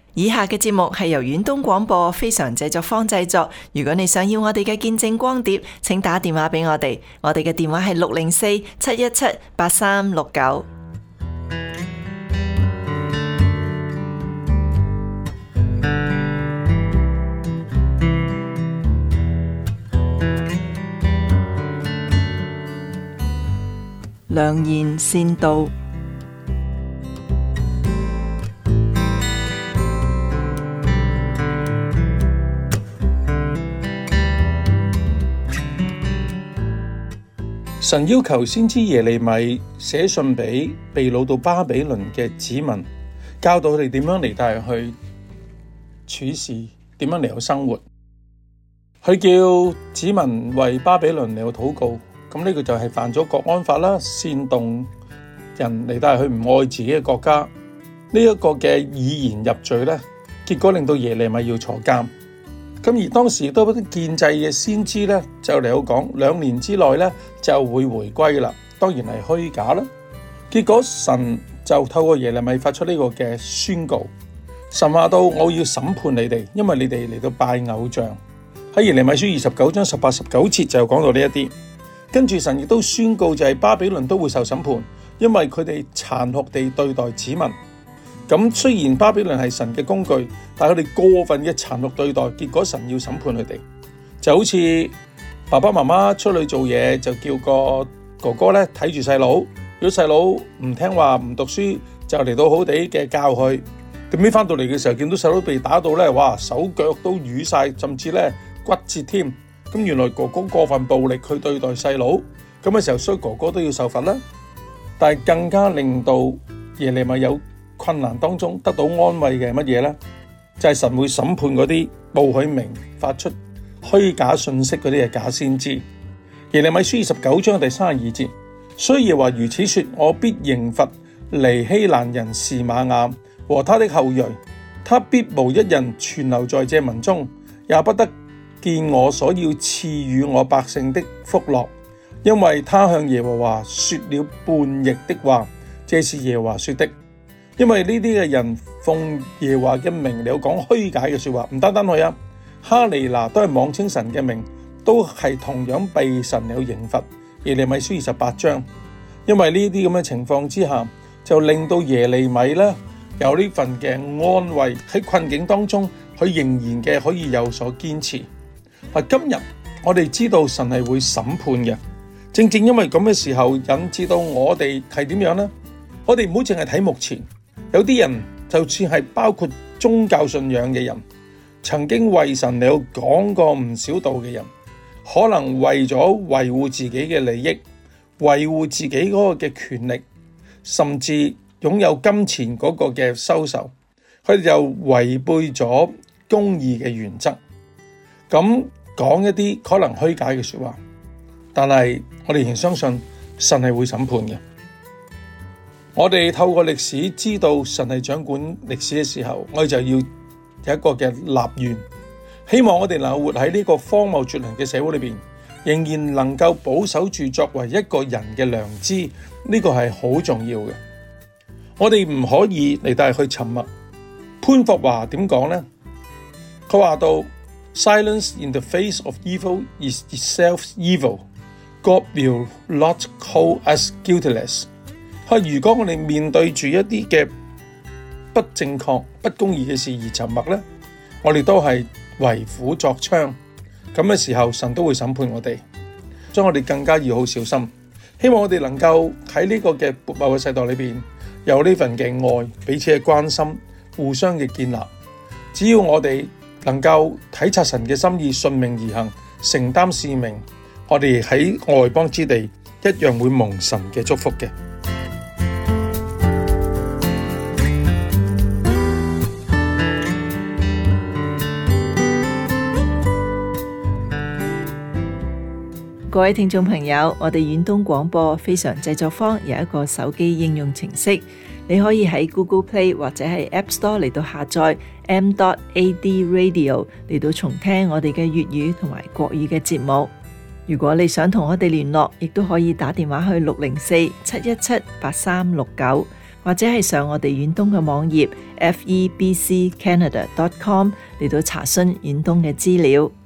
以下嘅節目係由遠東廣播非常製作坊製作。如果你想要我哋嘅見證光碟，請打電話俾我哋。我哋嘅電話係604-717-8369。良言善道。 神要求先知耶利米寫信俾被擄到巴比倫嘅子民，教導佢哋點樣嚟帶去處事，點樣嚟到生活。佢叫子民為巴比倫嚟到禱告，咁呢個就係犯咗國安法啦，煽動人嚟帶去唔愛自己嘅國家，呢一個嘅以言入罪呢，結果令到耶利米要坐監。咁而當時都有啲建制嘅先知咧，就嚟到講2年之內咧就會回歸啦。當然係虛假啦。結果神就透過耶利米發出呢個嘅宣告，神話到我要審判你哋，因為你哋嚟到拜偶像。喺耶利米書29章18、19節就講到呢一啲。跟住神亦都宣告就係巴比倫都會受審判，因為佢哋殘酷地對待子民。咁雖然巴比倫係神嘅工具，但係佢哋過分嘅殘酷對待，結果神要審判佢哋。就好似爸爸媽媽出去做嘢，就叫個哥哥咧睇住細佬，如果細佬唔聽話唔讀書，就嚟到好地嘅教佢。點知翻到嚟嘅時候，見到細佬被打到咧，哇，手腳都瘀晒，甚至咧骨折添。咁原來哥哥過分暴力去對待細佬，咁嘅時候，所以哥哥都要受罰啦。但係更加令到耶利米有困難當中得到安慰嘅乜嘢呢？就係神會審判嗰啲報許明發出虛假信息嗰啲嘅假先知。耶利米書29章第32節，雖然話如此說，我必刑罰尼希蘭人示瑪雅和他的後裔，他必無一人存留在這民中，也不得見我所要賜予我百姓的福樂，因為他向耶和華說了叛逆的話，這是耶和華說的。因為呢啲嘅人奉耶和華嘅名嚟講虛假嘅說話，唔單單佢啊，哈尼拿都係妄稱神嘅名，都係同樣被神嚟刑罰。耶利米書28章，因為呢啲咁嘅情況之下，就令到耶利米咧有呢份嘅安慰，喺困境當中，佢仍然嘅可以有所堅持。今日我哋知道神係會審判嘅，正正因為咁嘅時候，引致到我哋係點樣呢？我哋唔好淨係睇目前。有啲人就算係包括宗教信仰嘅人，曾經為神嚟講過唔少道嘅人，可能為咗維護自己嘅利益，維護自己嗰個嘅權力，甚至擁有金錢嗰個嘅收受，佢哋就違背咗公義嘅原則，咁講一啲可能虛假嘅說話。但係我哋仍然相信神係會審判嘅。我哋透過歷史知道神係掌管歷史嘅時候，我哋就要有一個嘅立願，希望我哋能夠活喺呢個荒謬絕倫嘅社會裏邊，仍然能夠保守住作為一個人嘅良知，呢個係好重要嘅。我哋唔可以嚟到去沉默。潘霍華點講呢？佢話到 Silence in the face of evil is itself evil. God will not call us guiltless. 如果我哋面對住一啲嘅不正確、不公義嘅事而沉默呢，我哋都係為虎作倀。咁嘅時候，神都會審判我哋，所以我哋更加要好小心。希望我哋能夠喺呢個嘅悖謬嘅世代裏邊，有呢份嘅愛，彼此嘅關心，互相嘅建立。只要我哋能夠體察神嘅心意，順命而行，承擔使命，我哋喺外邦之地一樣會蒙神嘅祝福嘅。 各位聽眾朋友，我哋遠東廣播非常製作坊有一個手機應用程式，你可以喺 Google Play 或者係 App Store 嚟到下載 m.ad radio 嚟到重聽我哋嘅粵語同埋國語嘅節目。如果你想同我哋聯絡，亦都可以打電話去604-717-8369， 或者係上我哋遠東嘅網頁 febccanada.com 嚟到查詢遠東嘅資料。